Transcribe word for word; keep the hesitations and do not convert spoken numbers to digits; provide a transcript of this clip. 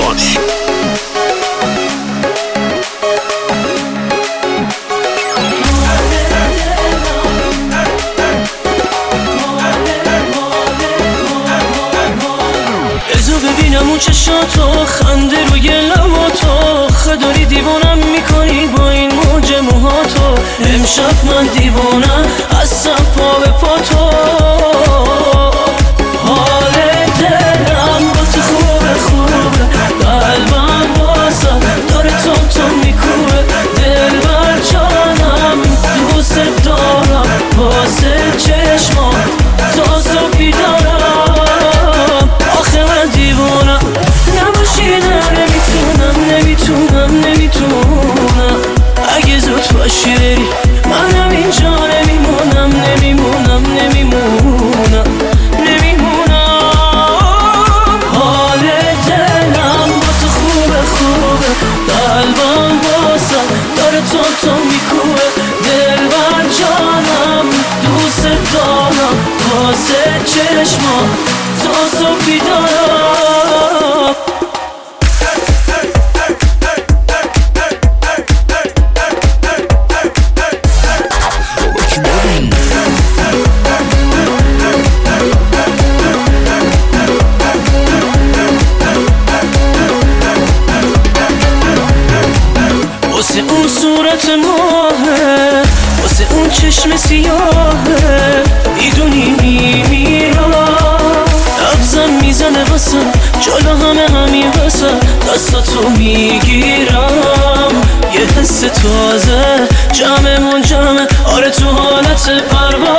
مانی. ببینم اون چشاتو، خنده روی لباتو، خداری دیوانم میکنی با این موج موهاتو. امشب من دیوانم از سر پا به پاتو. حال دلم با تو خوبه خوبه، قلبم واسه داره تون تون میکوبه. دل بر جانم دوست دارم، واسه چشمات تازه بیدارم. نمیتونم نمیتونم اگه زود باشی بری، منم اینجا نمیمونم نمیمونم نمیمونم نمیمونم. حال دلم با تو خوبه خوبه، قلبم واسه داره تون تون میکوبه. دل بر جانم دوست دارم، واسه چشمات تازه بیدارم. واسه اون صورت ماهه، واسه اون چشم سیاهه، میدونی میمیرم. نبضم میزنه واسه جلو همه همین واسه دستاتو میگیرم. یه حس تازه جمعمون جمعه، آره تو حالت پرواز.